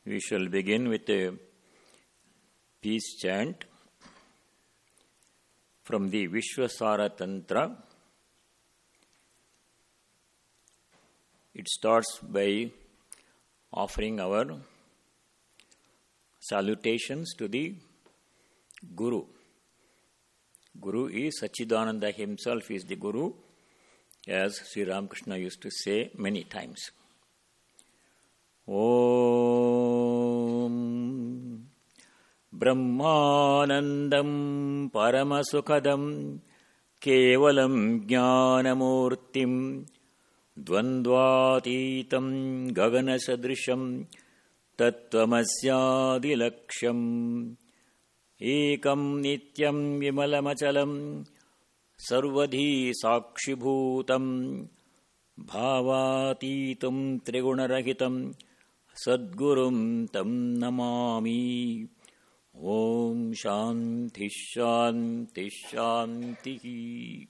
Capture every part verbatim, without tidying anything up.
We shall begin with a peace chant from the Vishwasara Tantra. It starts by offering our salutations to the Guru. Guru is Sachidananda himself is the Guru, as Sri Ramakrishna used to say many times. Om Brahmanandam Paramasukadam Kevalam Jnanamurtim Dvandvatitam Gaganasadrisham Tattvamasyadilaksham Ekam Nityam Vimalamachalam Sarvadhi Sakshibhutam Bhavatitum Trigunarahitam Sadgurum Tam Namami. Om Shanti Shanti Shanti.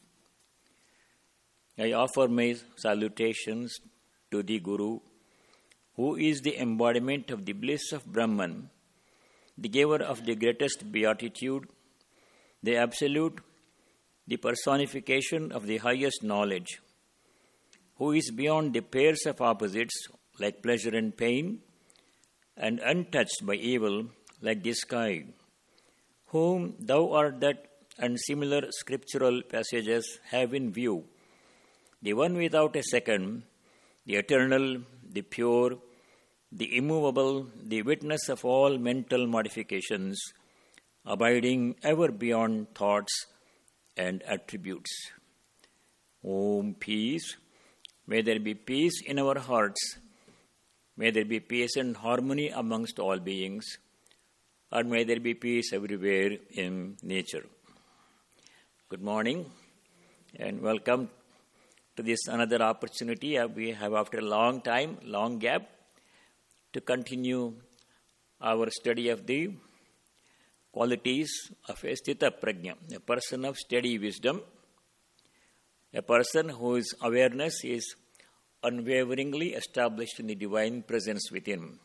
I offer my salutations to the Guru, who is the embodiment of the bliss of Brahman, the giver of the greatest beatitude, the absolute, the personification of the highest knowledge, who is beyond the pairs of opposites like pleasure and pain, and untouched by evil like the sky, whom thou art that and similar scriptural passages have in view, the one without a second, the eternal, the pure, the immovable, the witness of all mental modifications, abiding ever beyond thoughts and attributes. Om peace. May there be peace in our hearts. May there be peace and harmony amongst all beings. And may there be peace everywhere in nature. Good morning and welcome to this another opportunity we have after a long time, long gap, to continue our study of the qualities of a Sthita Prajna, a person of steady wisdom, a person whose awareness is unwaveringly established in the divine presence within.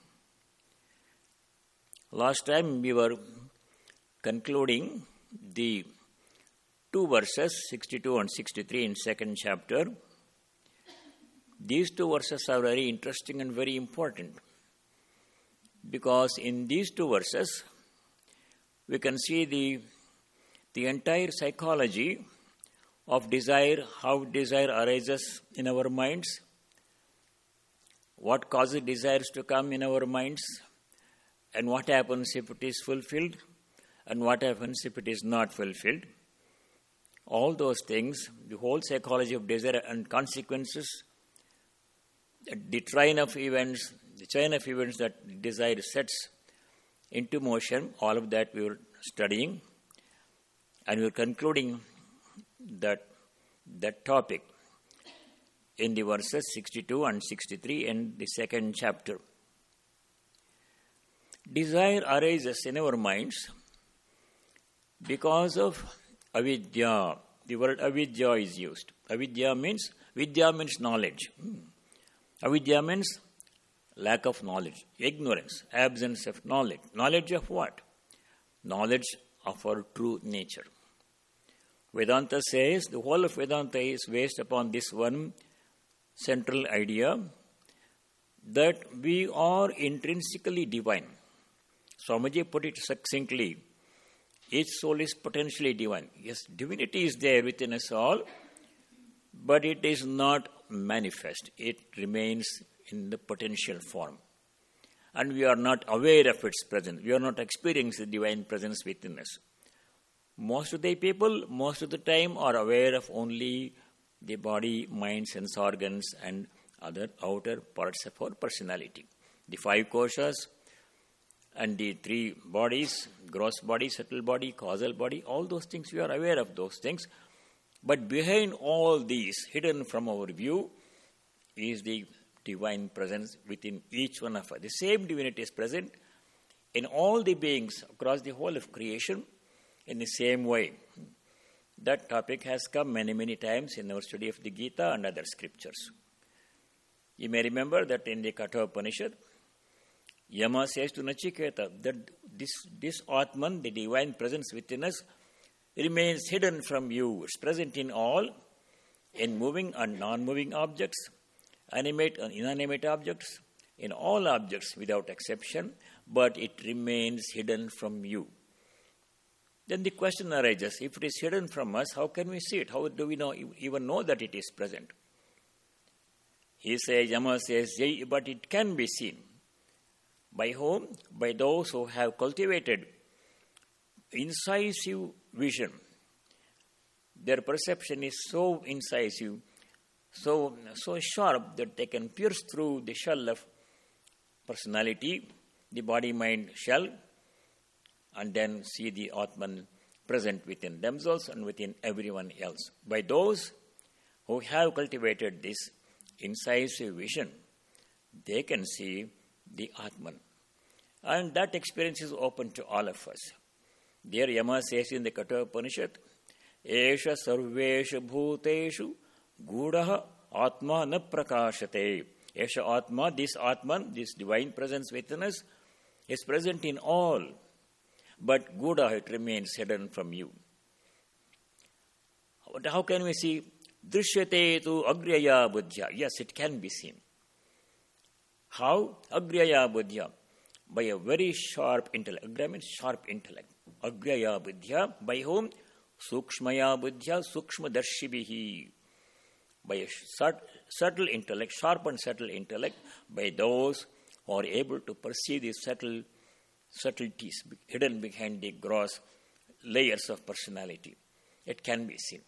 Last time we were concluding the two verses, sixty-two and sixty-three in second chapter. These two verses are very interesting and very important, because in these two verses we can see the, the entire psychology of desire, how desire arises in our minds, what causes desires to come in our minds, and what happens if it is fulfilled, and what happens if it is not fulfilled. All those things, the whole psychology of desire and consequences, the train of events, the chain of events that desire sets into motion, all of that we were studying, and we were concluding that that topic in the verses sixty-two and sixty-three in the second chapter. Desire arises in our minds because of avidya. The word avidya is used. Avidya means, vidya means knowledge. Avidya means lack of knowledge, ignorance, absence of knowledge. Knowledge of what? Knowledge of our true nature. Vedanta says the whole of Vedanta is based upon this one central idea that we are intrinsically divine. Swamiji put it succinctly. Each soul is potentially divine. Yes, divinity is there within us all, but it is not manifest. It remains in the potential form. And we are not aware of its presence. We are not experiencing the divine presence within us. Most of the people, most of the time, are aware of only the body, mind, sense organs, and other outer parts of our personality. The five koshas and the three bodies, gross body, subtle body, causal body, all those things, we are aware of those things. But behind all these, hidden from our view, is the divine presence within each one of us. The same divinity is present in all the beings across the whole of creation in the same way. That topic has come many, many times in our study of the Gita and other scriptures. You may remember that in the Katha Upanishad, Yama says to Nachiketa that this, this Atman, the divine presence within us, remains hidden from you. It's present in all, in moving and non-moving objects, animate and inanimate objects, in all objects without exception, but it remains hidden from you. Then the question arises, if it is hidden from us, how can we see it? How do we know, even know that it is present? He says, Yama says, but it can be seen. By whom? By those who have cultivated incisive vision. Their perception is so incisive, so, so sharp that they can pierce through the shell of personality, the body-mind shell, and then see the Atman present within themselves and within everyone else. By those who have cultivated this incisive vision, they can see the Atman. And that experience is open to all of us. There Yama says in the Katha Upanishad, Esha sarvesha bhuteshu gudaha atma na prakashate. Esha atma, this Atman, this divine presence within us, is present in all. But gudaha, it remains hidden from you. How can we see? Drishyate tu agriyaya buddhya. Yes, it can be seen. How? Agriyaya buddhya. By a very sharp intellect. Agriya means sharp intellect. Agriyaya buddhya. By whom? Sukshmaya buddhya sukshma darshibihi. By a subtle intellect, sharp and subtle intellect, by those who are able to perceive the subtle subtleties hidden behind the gross layers of personality. It can be seen.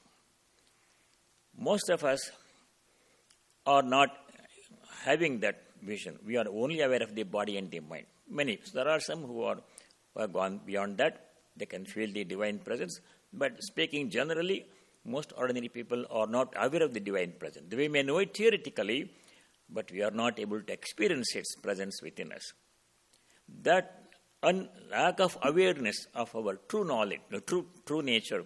Most of us are not having that vision. We are only aware of the body and the mind. Many. So there are some who are who have gone beyond that. They can feel the divine presence. But speaking generally, most ordinary people are not aware of the divine presence. We may know it theoretically, but we are not able to experience its presence within us. That un- lack of awareness of our true knowledge, the true, true nature,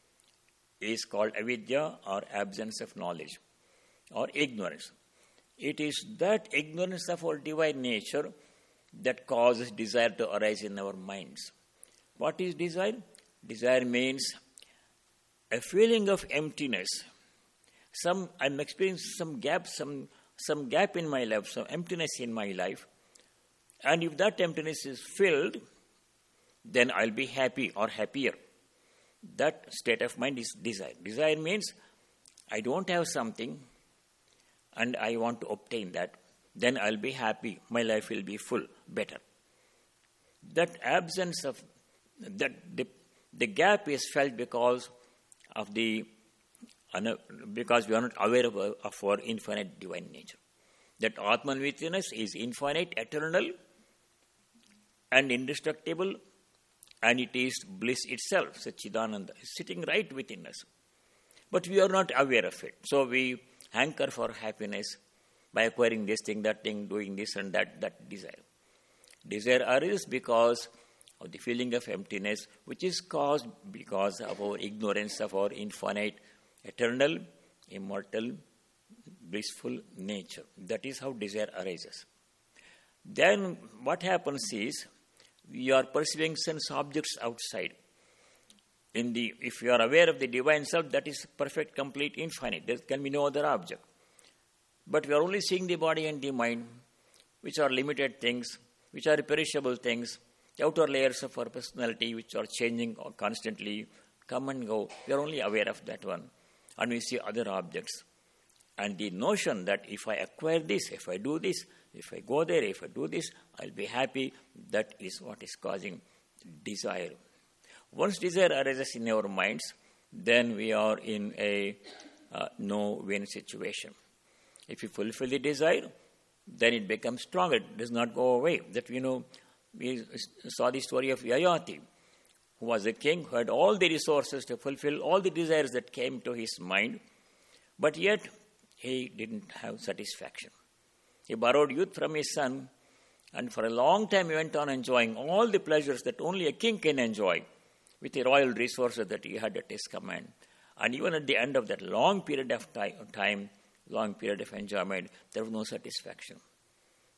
is called avidya, or absence of knowledge, or ignorance. It is that ignorance of our divine nature that causes desire to arise in our minds. What is desire? Desire means a feeling of emptiness. Some I'm experiencing some gap, some some gap in my life, some emptiness in my life. And if that emptiness is filled, then I'll be happy or happier. That state of mind is desire. Desire means I don't have something and I want to obtain that. Then I'll be happy. My life will be full, better. That absence of that the, the gap is felt because of the because we are not aware of, of our infinite divine nature. That Atman within us is infinite, eternal, and indestructible, and it is bliss itself, Satchidananda, sitting right within us. But we are not aware of it. So we hanker for happiness by acquiring this thing, that thing, doing this and that, that desire. Desire arises because of the feeling of emptiness, which is caused because of our ignorance of our infinite, eternal, immortal, blissful nature. That is how desire arises. Then what happens is, we are perceiving sense objects outside. In the, if you are aware of the divine self, that is perfect, complete, infinite. There can be no other object. But we are only seeing the body and the mind, which are limited things, which are perishable things, the outer layers of our personality, which are changing constantly, come and go. We are only aware of that one. And we see other objects. And the notion that if I acquire this, if I do this, if I go there, if I do this, I'll be happy, that is what is causing desire. Once desire arises in our minds, then we are in a uh, no-win situation. If you fulfill the desire, then it becomes stronger. It does not go away. That we know, we saw the story of Yayati, who was a king who had all the resources to fulfill all the desires that came to his mind, but yet he didn't have satisfaction. He borrowed youth from his son, and for a long time he went on enjoying all the pleasures that only a king can enjoy with the royal resources that he had at his command. And even at the end of that long period of time, long period of enjoyment, there was no satisfaction.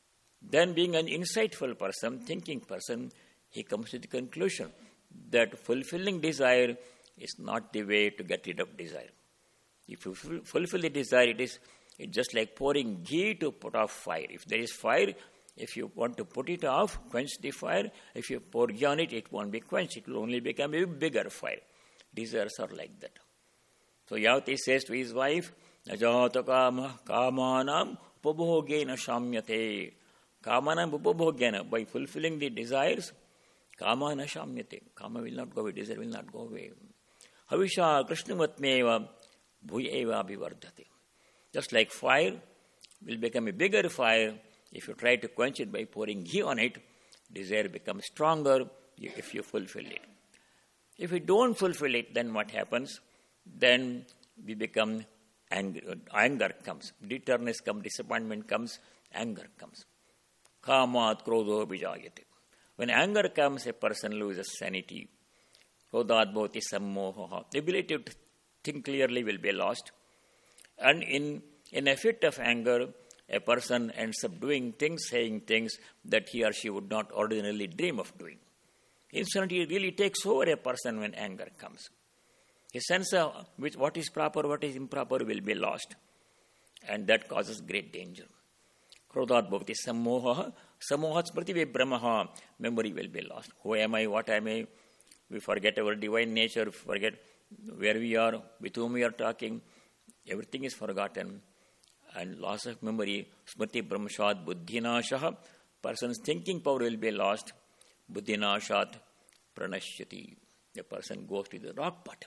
Then being an insightful person, thinking person, he comes to the conclusion that fulfilling desire is not the way to get rid of desire. If you fulfill the desire, it is it's just like pouring ghee to put off fire. If there is fire, if you want to put it off, quench the fire, if you pour ghee on it, it won't be quenched. It will only become a bigger fire. Desires are like that. So Yavati says to his wife, Najata kama kamanam upabhogena shamyate. Kamanam upabhogena. By fulfilling the desires, kama na shamyate. Kama will not go away, desire will not go away. Havisha krishnamatmeva bhuyeva abhivardhate. Just like fire will become a bigger fire if you try to quench it by pouring ghee on it, desire becomes stronger if you fulfill it. If we don't fulfill it, then what happens? Then we become angry. Anger comes. Bitterness comes, disappointment comes, anger comes. Kamat krodho bijayate. When anger comes, a person loses sanity. Krodhat bhavati sammoha. The ability to think clearly will be lost. And in, in a fit of anger, a person ends up doing things, saying things that he or she would not ordinarily dream of doing. Insanity really takes over a person when anger comes. His sense of which, what is proper, what is improper will be lost. And that causes great danger. Krodhat bhavati sammoha. Sammohat smriti vibramaha. Memory will be lost. Who am I? What am I? We forget our divine nature, forget where we are, with whom we are talking. Everything is forgotten. And loss of memory, smriti brahmashat buddhinashaha. Person's thinking power will be lost. Buddhinashat pranashyati. The person goes to the rock bottom.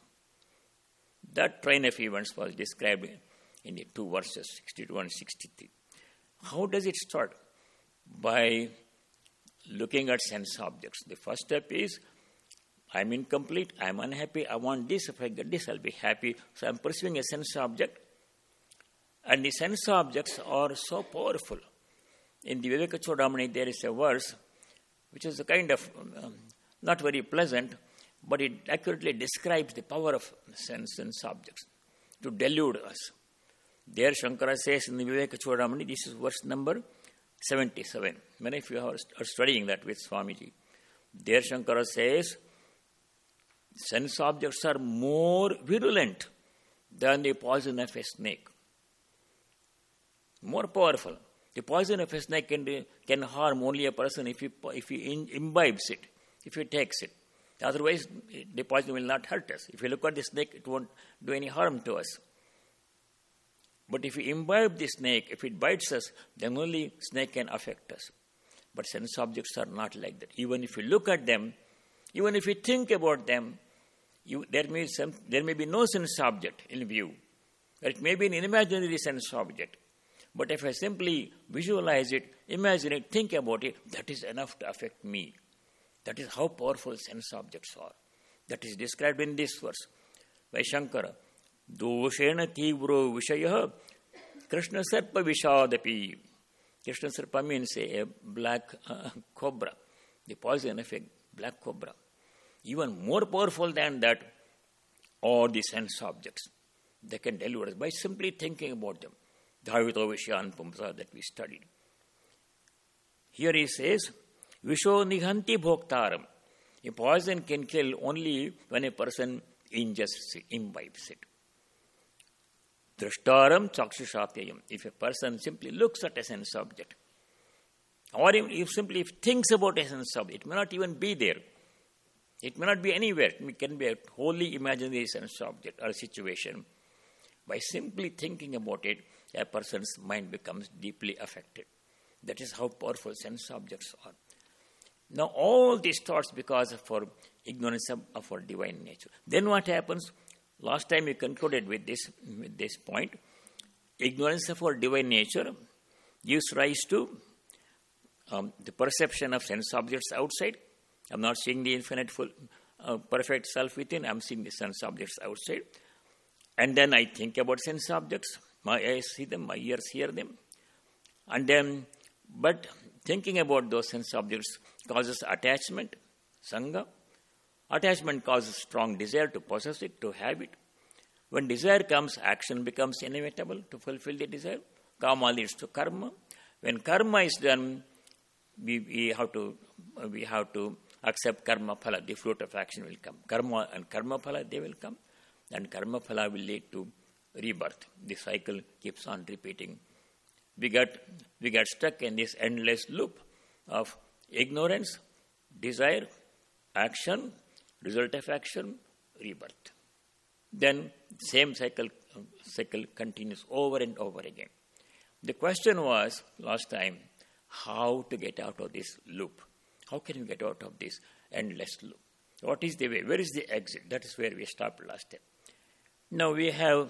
That train of events was described in the two verses, sixty-two and sixty-three. How does it start? By looking at sense objects. The first step is, I'm incomplete, I'm unhappy, I want this, if I get this, I'll be happy. So I'm pursuing a sense object. And the sense objects are so powerful. In the Viveka Chudamani, there is a verse which is a kind of, um, not very pleasant, but it accurately describes the power of sense, sense objects to delude us. There Shankara says in the Viveka Chudamani, this is verse number seventy-seven. Many of you are studying that with Swamiji. There Shankara says, sense objects are more virulent than the poison of a snake. More powerful. The poison of a snake can, can harm only a person if he, if he imbibes it, if he takes it. Otherwise, the poison will not hurt us. If you look at the snake, it won't do any harm to us. But if we imbibe the snake, if it bites us, then only snake can affect us. But sense objects are not like that. Even if you look at them, even if you think about them, you, there, may some, there may be no sense object in view. It may be an imaginary sense object. But if I simply visualize it, imagine it, think about it, that is enough to affect me. That is how powerful sense objects are. That is described in this verse by Shankara. Doshena tivro vishaya Krishna sarpa vishadapi. Krishna sarpa means a black uh, cobra, the poison of a black cobra. Even more powerful than that are the sense objects. They can delude us by simply thinking about them. Dhavito Vishyan Pumsa that we studied. Here he says, Visho Nihanti Bhoktaram. A poison can kill only when a person ingests it, imbibes it. Drashtaram Chakshushatayam. If a person simply looks at a sense object, or even if simply thinks about a sense object, it may not even be there. It may not be anywhere. It can be a wholly imaginary sense object or situation. By simply thinking about it, a person's mind becomes deeply affected. That is how powerful sense objects are. Now, all these thoughts because of our ignorance of, of our divine nature. Then what happens? Last time we concluded with this, with this point. Ignorance of our divine nature gives rise to um, the perception of sense objects outside. I'm not seeing the infinite, full, uh, perfect self within. I'm seeing the sense objects outside. And then I think about sense objects. My eyes see them, my ears hear them. And then, but thinking about those sense objects causes attachment, sangha. Attachment causes strong desire to possess it, to have it. When desire comes, action becomes inevitable to fulfill the desire. Kama leads to karma. When karma is done, we, we have to we have to accept karma phala, the fruit of action will come. Karma and karma phala, they will come, and karma phala will lead to rebirth. The cycle keeps on repeating. We get we get stuck in this endless loop of ignorance, desire, action, result of action, rebirth. Then same cycle cycle continues over and over again. The question was last time, how to get out of this loop? How can we get out of this endless loop? What is the way? Where is the exit? That is where we stopped last time. Now we have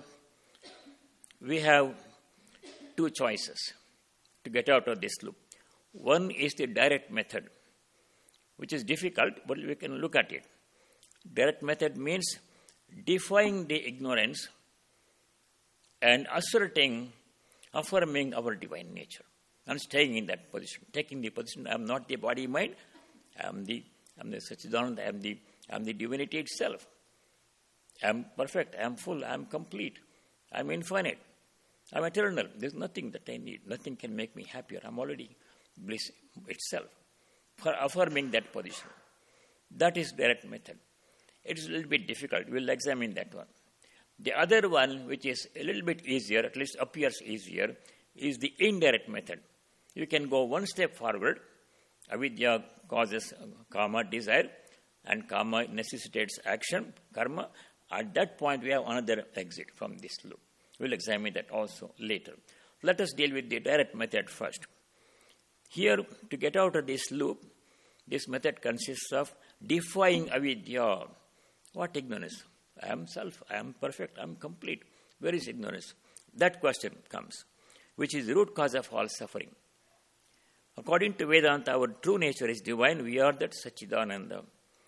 we have two choices to get out of this loop. One is the direct method, which is difficult, but we can look at it. Direct method means defying the ignorance and asserting, affirming our divine nature, and staying in that position, taking the position, I am not the body mind, I am the I am the Satchidananda, I am the I am the divinity itself. I am perfect, I am full, I am complete, I am infinite, I am eternal. There is nothing that I need, nothing can make me happier. I am already bliss itself. For affirming that position. That is direct method. It is a little bit difficult. We will examine that one. The other one, which is a little bit easier, at least appears easier, is the indirect method. You can go one step forward. Avidya causes karma, desire, and karma necessitates action, karma. At that point, we have another exit from this loop. We will examine that also later. Let us deal with the direct method first. Here, to get out of this loop, this method consists of defying avidya. What ignorance? I am self, I am perfect, I am complete. Where is ignorance? That question comes, which is the root cause of all suffering. According to Vedanta, our true nature is divine. We are that Satchidananda.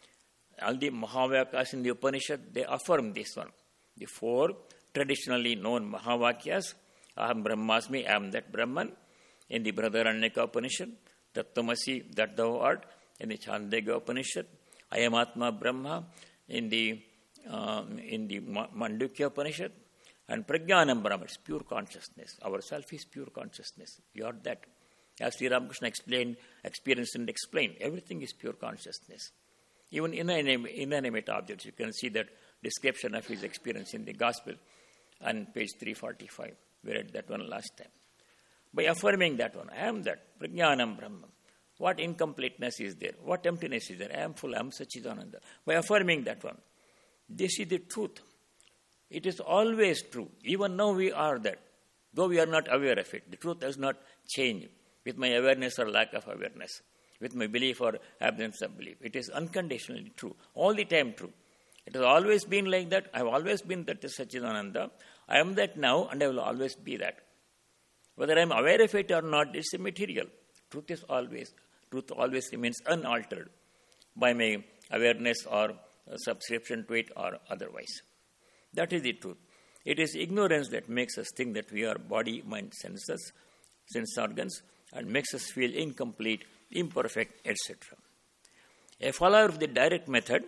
All the Mahavakyas in the Upanishad, they affirm this one. The four traditionally known Mahavakyas, Aham Brahmasmi, I am that Brahman. In the Brihadaranyaka Upanishad, Tattvamasi, that thou art. In the Chandogya Upanishad, I am Atma Brahma. In the um, in the Mandukya Upanishad, and Prajnanam Brahma, it's pure consciousness. Our self is pure consciousness. You are that. As Sri Ramakrishna explained, experienced and explained, everything is pure consciousness. Even inanimate, inanimate objects, you can see that description of his experience in the Gospel on page three forty-five. We read that one last time. By affirming that one, I am that, Prajnanam Brahma. What incompleteness is there? What emptiness is there? I am full, I am Satchidananda. By affirming that one, this is the truth. It is always true. Even now we are that. Though we are not aware of it, the truth does not change with my awareness or lack of awareness, with my belief or absence of belief. It is unconditionally true, all the time true. It has always been like that. I have always been that Satchidananda. I am that now, and I will always be that. Whether I am aware of it or not, it's immaterial. Truth is always, truth always remains unaltered by my awareness or subscription to it or otherwise. That is the truth. It is ignorance that makes us think that we are body, mind, senses, sense organs, and makes us feel incomplete, imperfect, et cetera. A follower of the direct method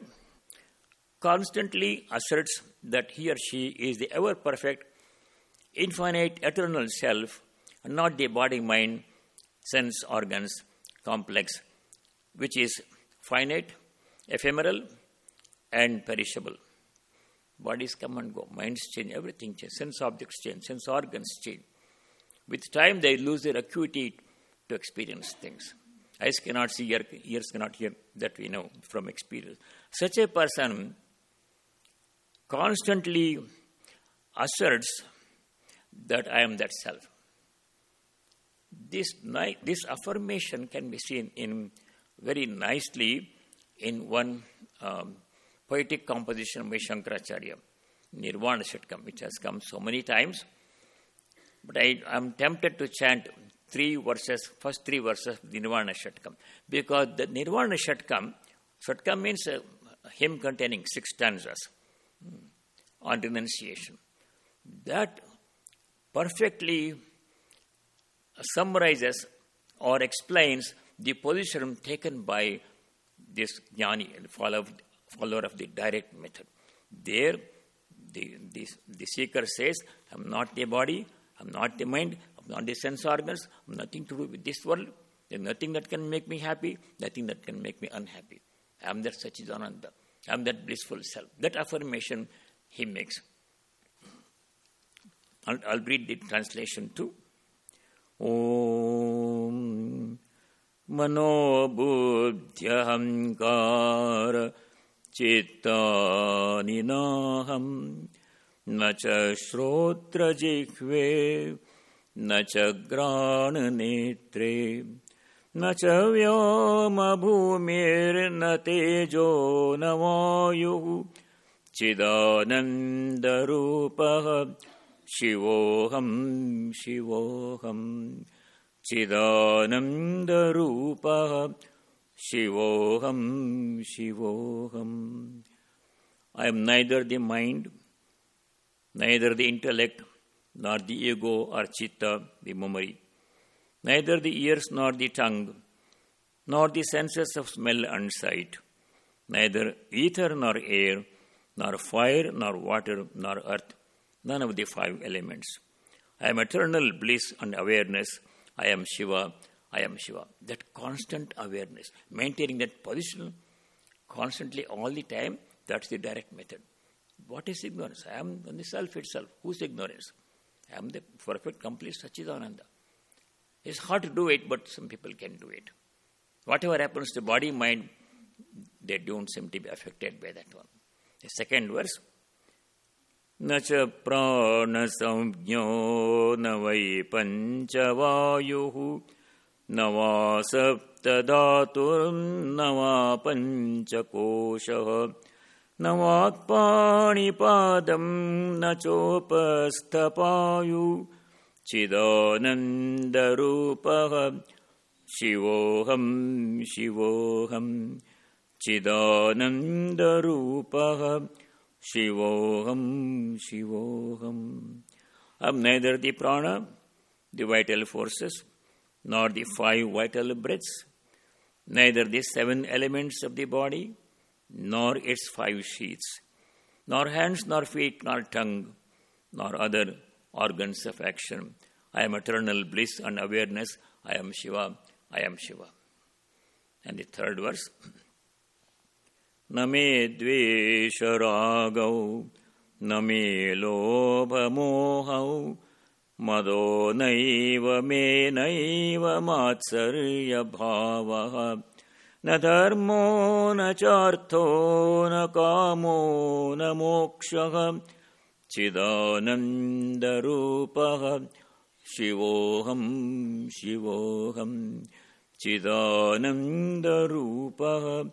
constantly asserts that he or she is the ever-perfect, infinite, eternal self, and not the body, mind, sense organs complex, which is finite, ephemeral, and perishable. Bodies come and go, minds change, everything changes, sense objects change, sense organs change. With time, they lose their acuity to experience things. Eyes cannot see, ears cannot hear, that we know from experience. Such a person constantly asserts that I am that self. This, this affirmation can be seen in very nicely in one um, poetic composition by Shankaracharya, Nirvana Shatkam, which has come so many times. But I am tempted to chant three verses, first three verses of the Nirvana Shatkam, because the Nirvana Shatkam, Shatkam means a hymn containing six stanzas on renunciation. That perfectly summarizes or explains the position taken by this jnani, follower, follower of the direct method. There, the, the, the seeker says, I am not the body, I am not the mind, I am not the sense organs, I have nothing to do with this world, There's nothing that can make me happy, nothing that can make me unhappy. I am that Satchidananda. I am that blissful self. That affirmation he makes. I'll, I'll read the translation too. Om Mano Buddhyahankara Chitta Ninaham Nacha Shrotra Jihve Nacha Grana Netre Nacha Vyama Bhumir Natejo Navayu Chidananda Rupaha Shivoham Shivoham Chidananda Rupaha Shivoham Shivoham. I am neither the mind, neither the intellect, nor the ego or chitta, the memory, neither the ears nor the tongue, nor the senses of smell and sight, neither ether nor air, nor fire nor water nor earth, none of the five elements. I am eternal bliss and awareness. I am Shiva. I am Shiva. That constant awareness, maintaining that position constantly all the time, that's the direct method. What is ignorance? I am the self itself. Whose ignorance? I am the perfect, complete Satchidananda. It's hard to do it, but some people can do it. Whatever happens to body, mind, they don't seem to be affected by that one. The second verse. Nacha prana samjno navai panchavayuhu nava saptadatur nava panchakoshaha navatpani padam nachopasthapayu chidananda rupaha shivoham shivoham chidananda rupaha Shivoham, Shivoham. I am neither the prana, the vital forces, nor the five vital breaths, neither the seven elements of the body, nor its five sheaths, nor hands, nor feet, nor tongue, nor other organs of action. I am eternal bliss and awareness. I am Shiva. I am Shiva. And the third verse. Name dvesha ragau, name lobha mohau, mado naiva me naiva matsarya bhavaha, na dharmo na chartho na kamo na mokshaha, chidananda rupaha, shivoham shivoham, chidananda rupaha,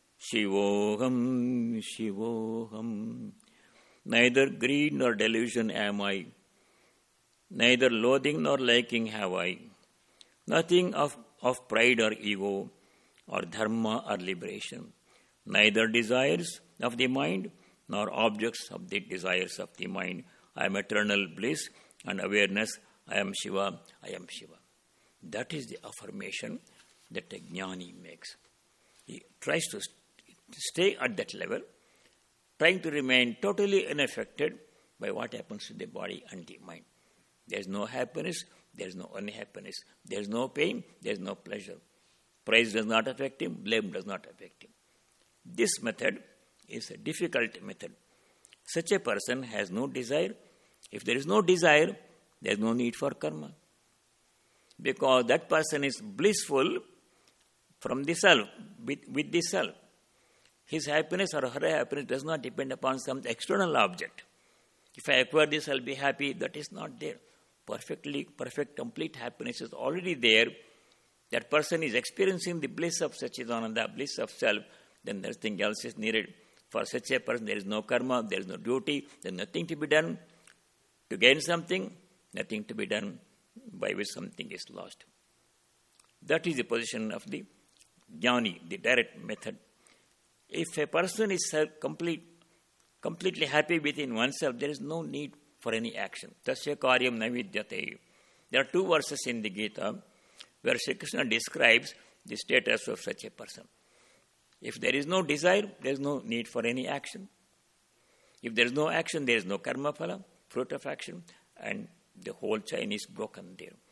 Shivoham, Shivoham. Neither greed nor delusion am I. Neither loathing nor liking have I. Nothing of, of pride or ego, or dharma or liberation. Neither desires of the mind, nor objects of the desires of the mind. I am eternal bliss and awareness. I am Shiva. I am Shiva. That is the affirmation that a jnani makes. He tries to stay at that level, trying to remain totally unaffected by what happens to the body and the mind. There is no happiness, there is no unhappiness. There is no pain, there is no pleasure. Praise does not affect him, blame does not affect him. This method is a difficult method. Such a person has no desire. If there is no desire, there is no need for karma. Because that person is blissful from the self, with, with the self. His happiness or her happiness does not depend upon some external object. If I acquire this, I'll be happy. That is not there. Perfectly, perfect, complete happiness is already there. That person is experiencing the bliss of Satchidananda, bliss of self. Then nothing else is needed. For such a person, there is no karma, there is no duty, there is nothing to be done to gain something, nothing to be done by which something is lost. That is the position of the jnani, the direct method. If a person is complete, completely happy within oneself, there is no need for any action. Tasya karyam navidyate. There are two verses in the Gita where Shri Krishna describes the status of such a person. If there is no desire, there is no need for any action. If there is no action, there is no karma phala, fruit of action, and the whole chain is broken there.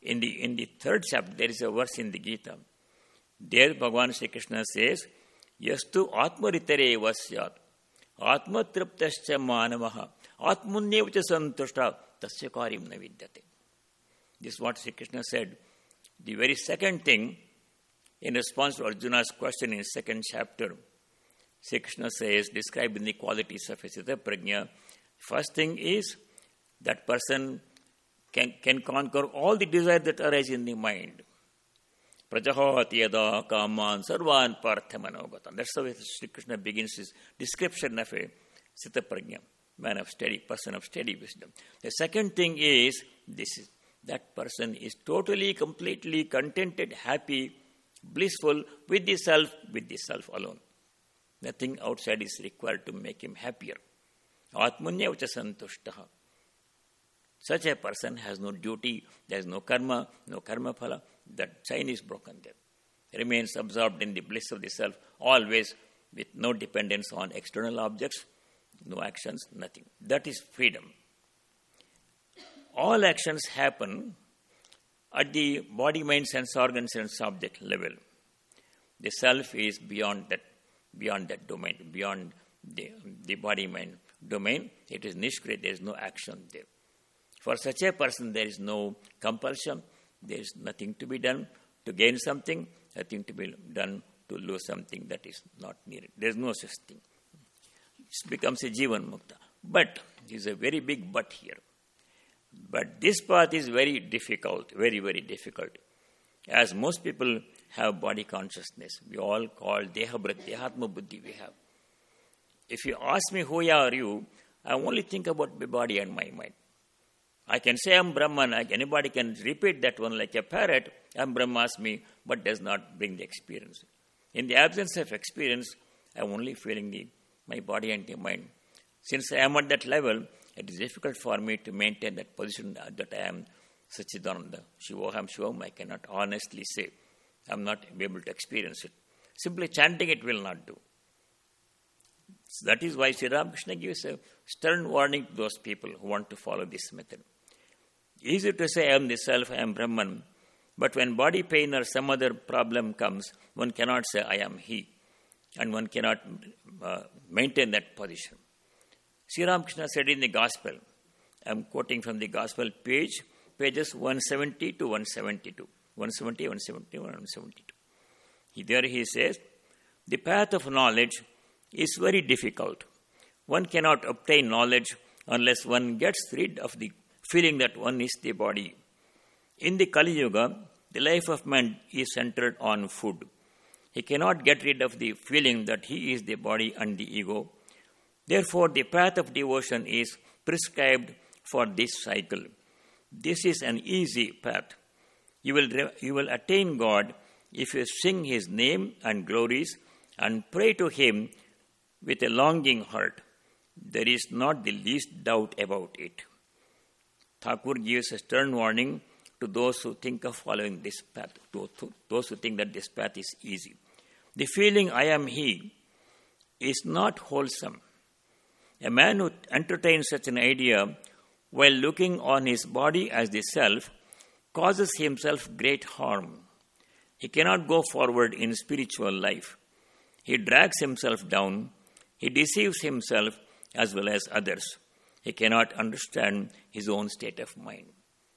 In the in the third chapter, there is a verse in the Gita. There Bhagavan Sri Krishna says, Yastu atmaritare vasyat atmatriptascha manavaha atmunyevacha santushta tasya karim na vidyate. This is what Sri Krishna said. The very second thing, in response to Arjuna's question in second chapter, Sri Krishna says, describing the qualities of a Sthita Prajna, first thing is that person can, can conquer all the desires that arise in the mind. Prajahati yada kaman sarvan parthamanogatan. That's the way Sri Krishna begins his description of a Sthita Prajna, man of steady, person of steady wisdom. The second thing is, this is that person is totally, completely contented, happy, blissful with the self, with the self alone. Nothing outside is required to make him happier. Atmunyavacha santushtaha. Such a person has no duty, there is no karma, no karma phala. That chain is broken there. Remains absorbed in the bliss of the self, always with no dependence on external objects, no actions, nothing. That is freedom. All actions happen at the body, mind, sense organs and subject level. The self is beyond that, beyond that domain, beyond the, the body, mind domain. It is nishkriya, there is no action there. For such a person, there is no compulsion, there is nothing to be done to gain something, nothing to be done to lose something that is not needed. There is no such thing. It becomes a jivan mukta. But, there is a very big but here. But this path is very difficult, very, very difficult. As most people have body consciousness, we all call dehabrat, dehatma buddhi we have. If you ask me who are you, I only think about my body and my mind. I can say I'm Brahman, anybody can repeat that one like a parrot, I'm Brahmasmi, but does not bring the experience. In the absence of experience, I'm only feeling the, my body and the mind. Since I am at that level, it is difficult for me to maintain that position that I am Sachidananda. Shivoham Shivam, I cannot honestly say. I am not able to experience it. Simply chanting it will not do. So that is why Sri Ramakrishna gives a stern warning to those people who want to follow this method. Easy to say I am the self, I am Brahman, but when body pain or some other problem comes, one cannot say I am he, and one cannot uh, maintain that position. Sri Ramakrishna said in the Gospel, I am quoting from the Gospel page, pages one seventy to one seventy-two. one seventy, one seventy, one seventy-two. He, there he says, the path of knowledge is very difficult. One cannot obtain knowledge unless one gets rid of the feeling that one is the body. In the Kali Yuga, the life of man is centered on food. He cannot get rid of the feeling that he is the body and the ego. Therefore, the path of devotion is prescribed for this cycle. This is an easy path. You will, you will attain God if you sing His name and glories and pray to Him with a longing heart. There is not the least doubt about it. Thakur gives a stern warning to those who think of following this path, to, to those who think that this path is easy. The feeling I am He is not wholesome. A man who entertains such an idea while looking on his body as the self causes himself great harm. He cannot go forward in spiritual life. He drags himself down. He deceives himself as well as others. He cannot understand his own state of mind.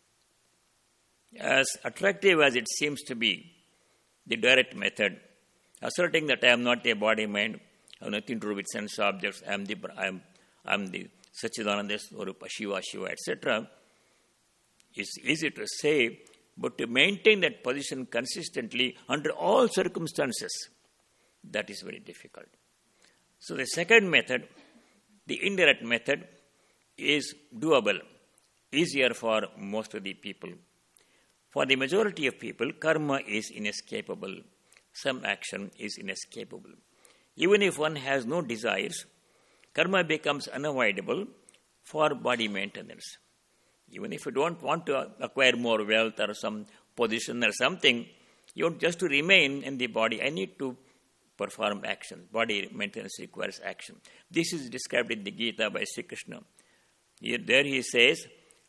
As attractive as it seems to be, the direct method, asserting that I am not a body mind, I have nothing to do with sense objects, I am the I am, I am the Sachidananda Swarupa, Shiva, Shiva, et cetera, is easy to say, but to maintain that position consistently under all circumstances, that is very difficult. So the second method, the indirect method, is doable, easier for most of the people. For the majority of people, karma is inescapable. Some action is inescapable. Even if one has no desires, karma becomes unavoidable for body maintenance. Even if you don't want to acquire more wealth or some position or something, you want just to remain in the body. I need to perform action. Body maintenance requires action. This is described in the Gita by Sri Krishna. Here, there he says,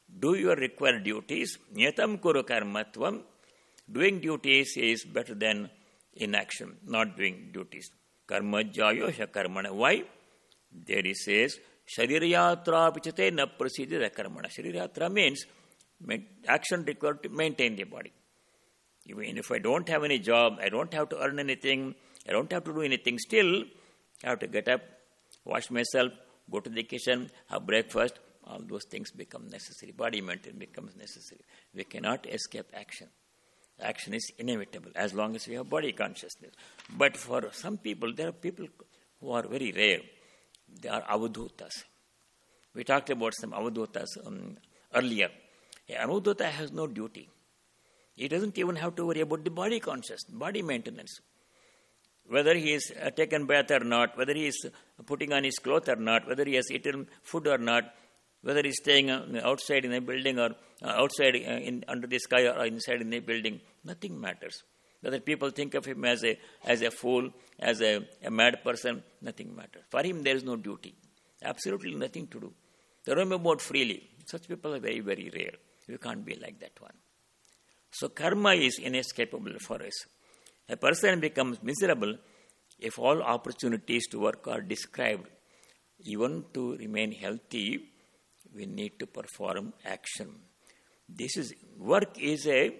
do your required duties. Niyatam kuru karmatvam. Doing duties is better than inaction, not doing duties. Karma jayosha karmana. Why? There he says, sharirayatra pichate na prasidira karmana. Sharirayatra means action required to maintain the body. Even if I don't have any job, I don't have to earn anything, I don't have to do anything, still I have to get up, wash myself, go to the kitchen, have breakfast. All those things become necessary. Body maintenance becomes necessary. We cannot escape action. Action is inevitable as long as we have body consciousness. But for some people, there are people who are very rare. They are avadhutas. We talked about some avadhutas um, earlier. An avadhuta has no duty. He doesn't even have to worry about the body consciousness, body maintenance. Whether he is uh, taken bath or not, whether he is putting on his clothes or not, whether he has eaten food or not, whether he is staying uh, outside in a building or uh, outside uh, in, under the sky or inside in a building, nothing matters. Whether people think of him as a as a fool, as a, a mad person, nothing matters. For him, there is no duty. Absolutely nothing to do. They roam about freely. Such people are very, very rare. You can't be like that one. So karma is inescapable for us. A person becomes miserable if all opportunities to work are described. Even to remain healthy, we need to perform action. This is work is a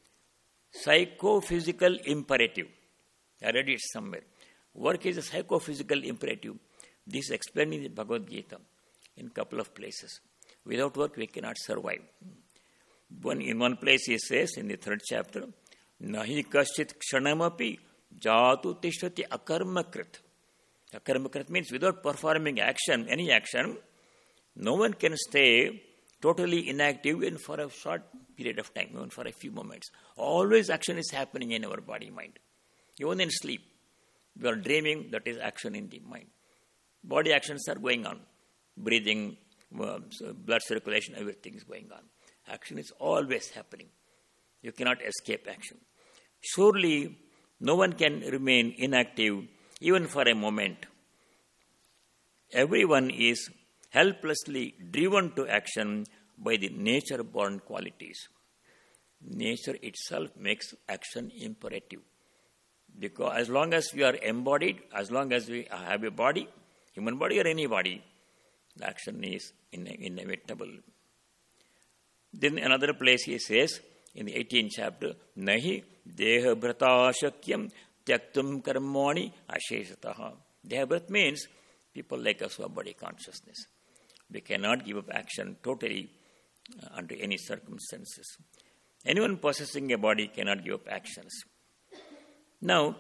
psychophysical imperative. I read it somewhere. Work is a psychophysical imperative. This is explained in the Bhagavad Gita in a couple of places. Without work, we cannot survive. One, in one place he says, in the third chapter, Nahi kaschit kshanamapi jatu tishtati akarmakrit. Akarmakrit means without performing action, any action, no one can stay totally inactive even for a short period of time, even for a few moments. Always action is happening in our body mind. Even in sleep, we are dreaming, that is action in the mind. Body actions are going on. Breathing, blood circulation, everything is going on. Action is always happening. You cannot escape action. Surely, no one can remain inactive even for a moment. Everyone is helplessly driven to action by the nature-born qualities. Nature itself makes action imperative. Because as long as we are embodied, as long as we have a body, human body or any body, the action is inevitable. Then another place he says, in the eighteenth chapter, Nahi deha brata shakyam tyaktum karmani asheshataha. Deha brat means people like us who have body consciousness. We cannot give up action totally uh, under any circumstances. Anyone possessing a body cannot give up actions. Now,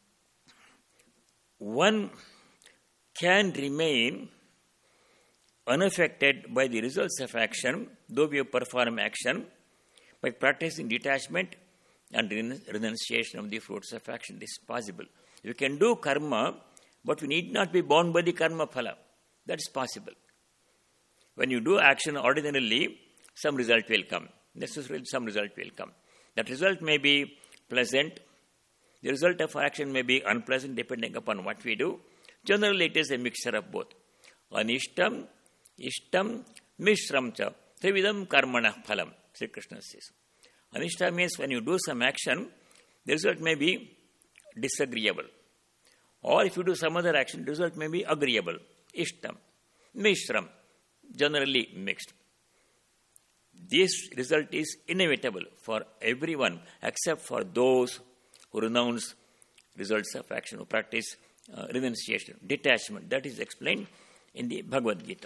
one can remain unaffected by the results of action, though we perform action, by practicing detachment and renunciation of the fruits of action. This is possible. You can do karma, but we need not be bound by the karma phala. That is possible. When you do action ordinarily, some result will come. Necessarily, some result will come. That result may be pleasant. The result of action may be unpleasant depending upon what we do. Generally, it is a mixture of both. Anishtam, ishtam, mishram cha, trividam karmanah phalam, Sri Krishna says. Anishta means when you do some action, the result may be disagreeable. Or if you do some other action, the result may be agreeable. Ishtam, mishram, generally mixed. This result is inevitable for everyone except for those who renounce results of action, who practice uh, renunciation, detachment. That is explained in the Bhagavad Gita.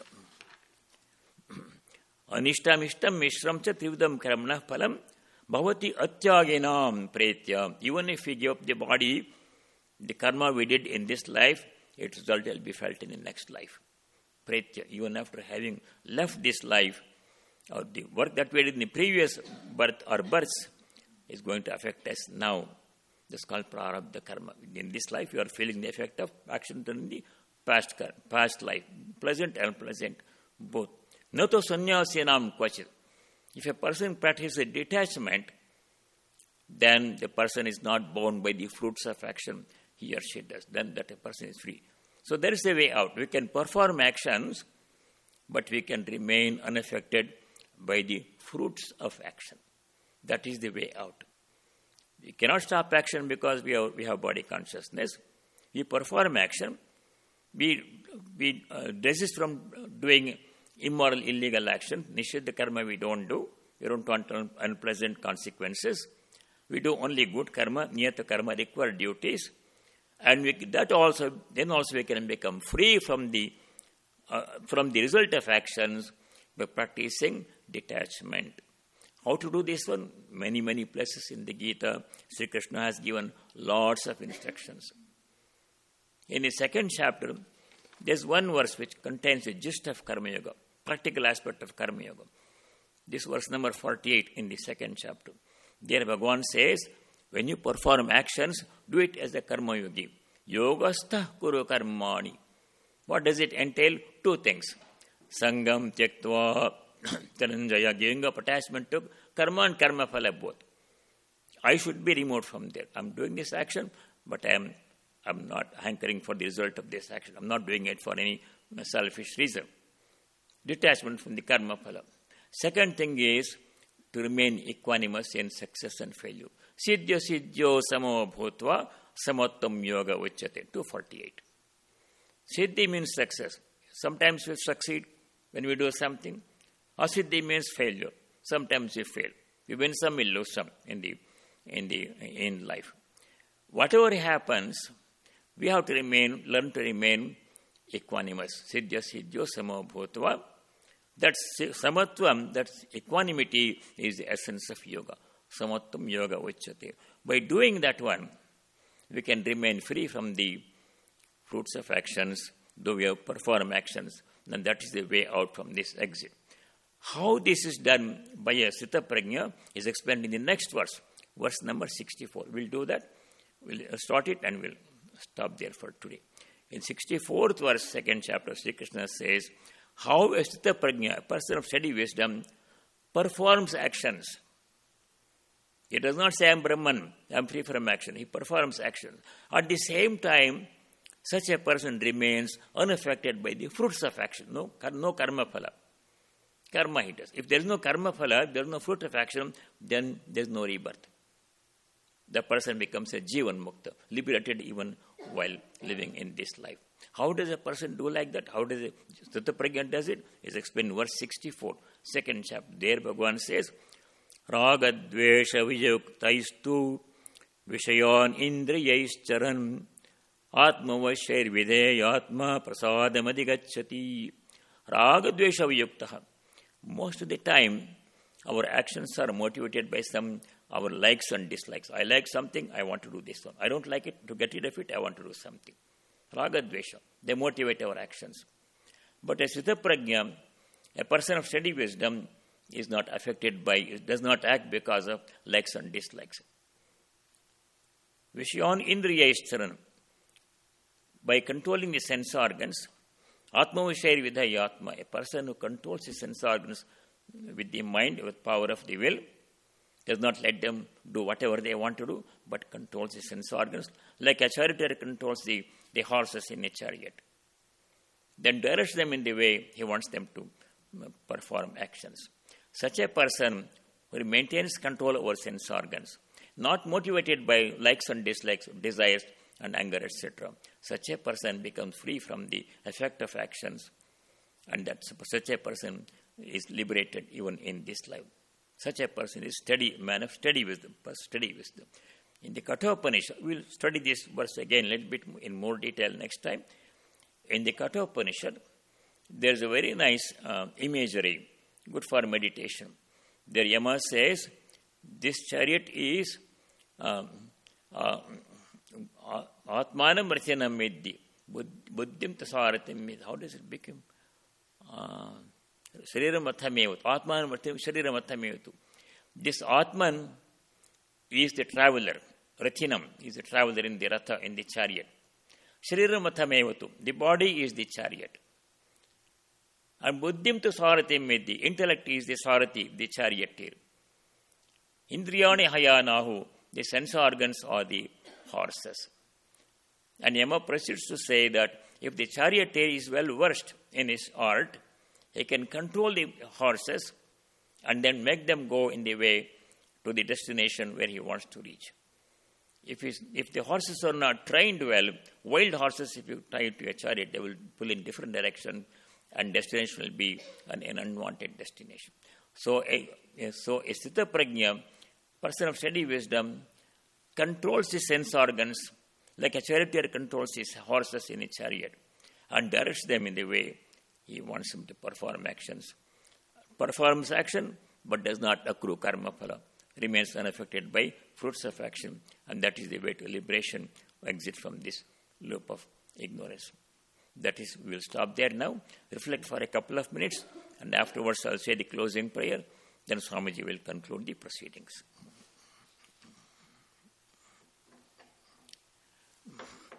Anishtam ishtam mishram cha trividam karamnah phalam bhavati atyagenam pretya. Even if we give up the body, the karma we did in this life, its result will be felt in the next life. Pretya, even after having left this life, or the work that we did in the previous birth or births is going to affect us now. This is called prarabdha karma. In this life, you are feeling the effect of action done in the past, past life, pleasant and unpleasant, both. Nato sannyasinam kvachit. If a person practices a detachment, then the person is not bound by the fruits of action he or she does. Then that a person is free. So there is a way out. We can perform actions, but we can remain unaffected by the fruits of action. That is the way out. We cannot stop action because we have, we have body consciousness. We perform action. We, we uh, desist from doing immoral, illegal action. Nishiddha karma we don't do. We don't want un- unpleasant consequences. We do only good karma, niyata karma, required duties. And we, that also, then also we can become free from the, uh, from the result of actions by practicing detachment. How to do this one? Many, many places in the Gita, Sri Krishna has given lots of instructions. In the second chapter, there's one verse which contains the gist of Karma Yoga, practical aspect of Karma Yoga. This verse number forty-eight in the second chapter. There Bhagavan says, when you perform actions, do it as a Karma Yogi. Yogastha kuru karmani. What does it entail? Two things. Sangam tyaktva Dhananjaya, giving up attachment to karma and karma phala both. I should be removed from there. I'm doing this action, but I am I'm not hankering for the result of this action. I'm not doing it for any selfish reason. Detachment from the karma phala. Second thing is to remain equanimous in success and failure. Siddhya siddhyo samo bhutva samottam yoga uchyate. two forty-eight. Siddhi means success. Sometimes we succeed when we do something. Asiddhi means failure. Sometimes we fail. We win some, we lose some in the in the in life. Whatever happens, we have to remain, learn to remain equanimous. Siddhya siddhyo samo bhutva. That's samatvam, that's equanimity is the essence of yoga. Samatvam yoga uchyate. By doing that one, we can remain free from the fruits of actions, though we have performed actions, and that is the way out from this exit. How this is done by a Sthita Prajna is explained in the next verse, verse number sixty-four. We'll do that. We'll start it and we'll stop there for today. In sixty-fourth verse, second chapter, Sri Krishna says, how a Sthita Prajna, a person of steady wisdom, performs actions. He does not say, I am Brahman, I am free from action. He performs actions. At the same time, such a person remains unaffected by the fruits of action. No, no karma phala. Karma he does. If there is no karma phala, there is no fruit of action, then there is no rebirth. The person becomes a jivan mukta, liberated even while living in this life. How does a person do like that? How does a Sthita Prajna does it? Is explained in verse sixty-four, second chapter. There Bhagavan says, Raga dvesha vijayaktaistu vishayan indriyaischaran atmavashair videyatma prasadam adhigacchati. Raga dvesha vijayaktaha. Most of the time, our actions are motivated by some our likes and dislikes. I like something, I want to do this one. I don't like it, to get rid of it, I want to do something. Raga dvesha. They motivate our actions. But a Sthita Prajna, a person of steady wisdom, is not affected by, does not act because of likes and dislikes. Vishyan indriyaishcharan. By controlling the sense organs, Atma Vishayar Vidhayatma, a person who controls his sense organs with the mind, with power of the will, does not let them do whatever they want to do, but controls the sense organs, like a charioteer controls the, the horses in a chariot. Then directs them in the way he wants them to perform actions. Such a person who maintains control over sense organs, not motivated by likes and dislikes, desires and anger, et cetera. Such a person becomes free from the effect of actions, and that such a person is liberated even in this life. Such a person is steady, man of steady wisdom, steady wisdom. In the Kathopanishad, we'll study this verse again a little bit in more detail next time. In the Kathopanishad, there's a very nice uh, imagery, good for meditation. There Yama says, this chariot is um, uh, Atmanam Rachanam Meddi, Buddhim Tasaratim Med. How does it become? Uh, Shariram Athamevat. Atman Shariram Athamevat. This Atman is the traveler. Rathinam is the traveler in the Ratha, in the chariot. Shariram Athamevatu. The body is the chariot. And Buddhim to Saratim Meddi. Intellect is the Sarati, the charioteer. Indriyani Hayanahu. The sense organs are the horses. And Yama proceeds to say that if the charioteer is well versed in his art, he can control the horses and then make them go in the way to the destination where he wants to reach. If, he's, if the horses are not trained well, wild horses, if you tie to a chariot, they will pull in different direction, and destination will be an, an unwanted destination. So a, so a Sthita Prajna, person of steady wisdom, controls his sense organs like a charioteer controls his horses in a chariot and directs them in the way he wants them to perform actions. Performs action but does not accrue karma phala, remains unaffected by fruits of action, and that is the way to liberation, exit from this loop of ignorance. That is, we will stop there now, reflect for a couple of minutes, and afterwards I will say the closing prayer, then Swamiji will conclude the proceedings.